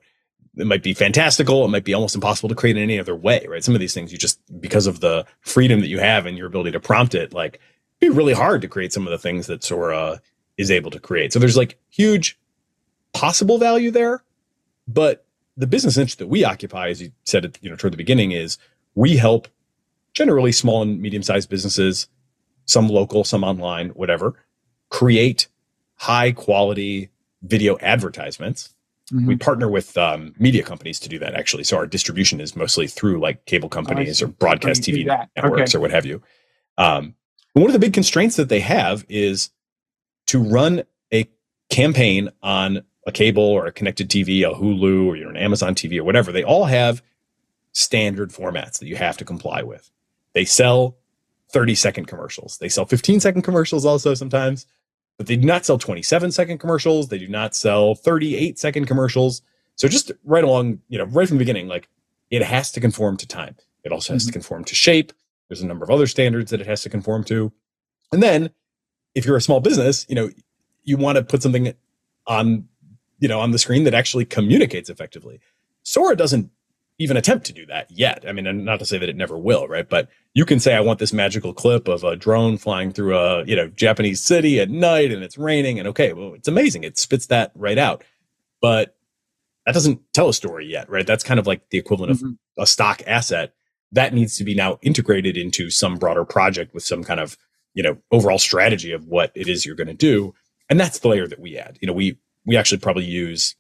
it might be fantastical. It might be almost impossible to create in any other way, right? Some of these things you just, because of the freedom that you have and your ability to prompt it, like it'd be really hard to create some of the things that Sora is able to create. So there's like huge possible value there, but the business niche that we occupy, as you said, toward the beginning, is we help generally small and medium-sized businesses, some local, some online, whatever, create high quality video advertisements. We partner with media companies to do that, actually. So our distribution is mostly through like cable companies or broadcast TV networks or what have you. One of the big constraints that they have is to run a campaign on a cable or a connected TV, a Hulu or an Amazon TV or whatever. They all have standard formats that you have to comply with. They sell 30-second commercials. They sell 15-second commercials also sometimes, but they do not sell 27-second commercials. They do not sell 38-second commercials. So just right along, right from the beginning, like it has to conform to time. It also has to conform to shape. There's a number of other standards that it has to conform to. And then if you're a small business, you want to put something on the screen that actually communicates effectively. Sora doesn't even attempt to do that yet. I mean, and not to say that it never will, right? But you can say, I want this magical clip of a drone flying through a, Japanese city at night and it's raining. And okay, well, it's amazing. It spits that right out. But that doesn't tell a story yet, right? That's kind of like the equivalent of a stock asset that needs to be now integrated into some broader project with some kind of, overall strategy of what it is you're going to do. And that's the layer that we add. We actually probably use,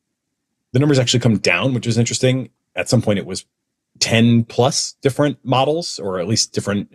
the numbers actually come down, which is interesting. At some point it was 10 plus different models, or at least different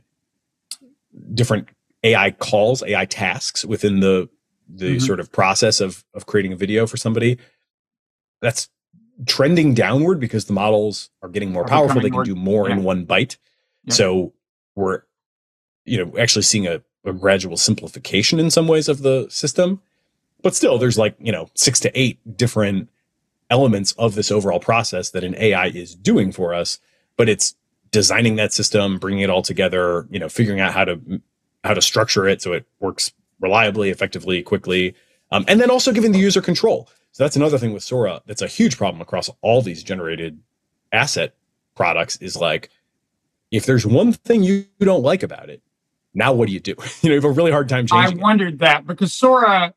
AI calls, AI tasks within the sort of process of creating a video for somebody. That's trending downward because the models are getting more powerful. They can do more in one bite. So we're, actually seeing a gradual simplification in some ways of the system, but still there's like, 6 to 8 different elements of this overall process that an AI is doing for us, but it's designing that system, bringing it all together, figuring out how to structure it so it works reliably, effectively, quickly, and then also giving the user control. So that's another thing with Sora that's a huge problem across all these generated asset products is like, if there's one thing you don't like about it, now what do? You have a really hard time changing I wondered that because Sora,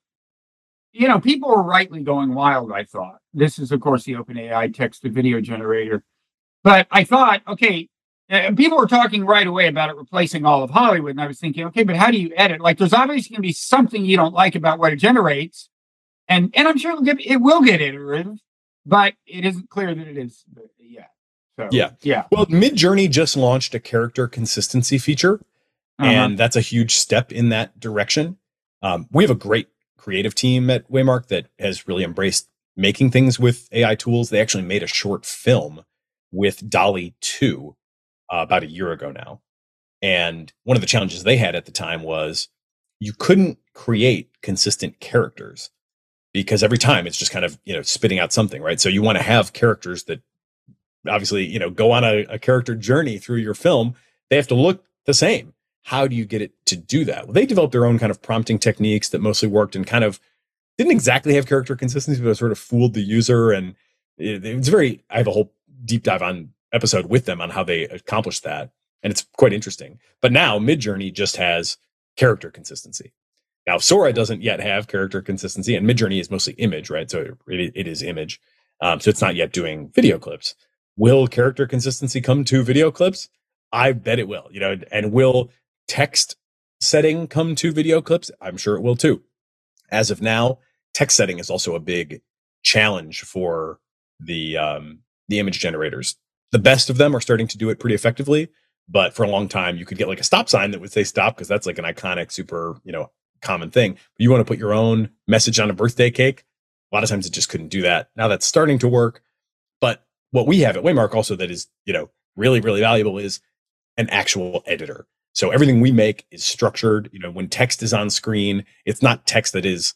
people were rightly going wild, I thought. This is, of course, the OpenAI text-to-video generator. But I thought, okay, people were talking right away about it replacing all of Hollywood. And I was thinking, okay, but how do you edit? Like, there's obviously going to be something you don't like about what it generates. And I'm sure it will get iterative, but it isn't clear that it is yet. So, yeah. Well, Midjourney just launched a character consistency feature, and that's a huge step in that direction. We have a great creative team at Waymark that has really embraced making things with AI tools. They actually made a short film with DALL-E 2 about a year ago now. And one of the challenges they had at the time was you couldn't create consistent characters because every time it's just kind of, spitting out something, right? So you want to have characters that obviously, go on a character journey through your film. They have to look the same. How do you get it to do that? Well, they developed their own kind of prompting techniques that mostly worked and kind of didn't exactly have character consistency, but it sort of fooled the user. And it's I have a whole deep dive on episode with them on how they accomplished that. And it's quite interesting. But now Midjourney just has character consistency. Now, Sora doesn't yet have character consistency, and Midjourney is mostly image, right? So it is image. So it's not yet doing video clips. Will character consistency come to video clips? I bet it will, and will text setting come to video clips? I'm sure it will too. As of now, text setting is also a big challenge for the image generators. The best of them are starting to do it pretty effectively, But for a long time, you could get like a stop sign that would say stop, because that's like an iconic, super, common thing. But you want to put your own message on a birthday cake. A lot of times it just couldn't do that. Now that's starting to work. But what we have at Waymark also that is, really, really valuable is an actual editor. So everything we make is structured. When text is on screen, it's not text that is,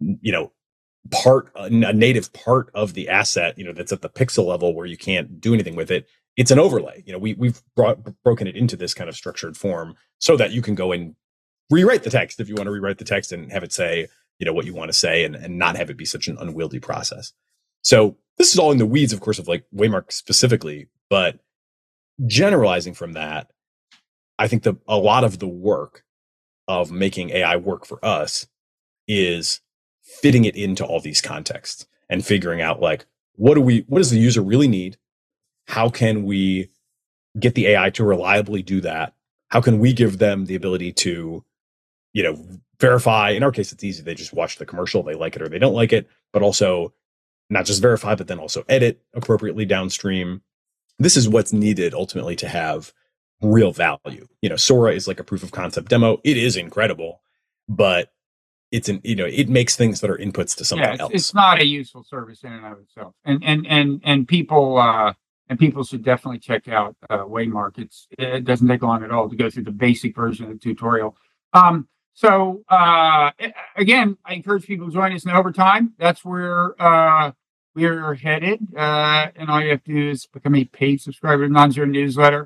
a native part of the asset, that's at the pixel level where you can't do anything with it. It's an overlay. We've broken it into this kind of structured form so that you can go and rewrite the text if you want to rewrite the text and have it say, what you want to say, and not have it be such an unwieldy process. So this is all in the weeds, of course, of like Waymark specifically, but generalizing from that, I think a lot of the work of making AI work for us is fitting it into all these contexts and figuring out like, what does the user really need? How can we get the AI to reliably do that? How can we give them the ability to, verify? In our case, it's easy. They just watch the commercial, they like it or they don't like it, but also not just verify, but then also edit appropriately downstream. This is what's needed ultimately to have real value. Sora is like a proof of concept demo. It is incredible, but it makes things that are inputs to something else. It's not a useful service in and of itself. And people should definitely check out Waymark. It doesn't take long at all to go through the basic version of the tutorial. So again, I encourage people to join us in Overtime. That's where we're headed. And all you have to do is become a paid subscriber to NonZero newsletter.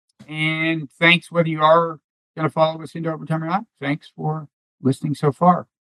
And thanks whether you are going to follow us into Overtime or not. Thanks for listening so far.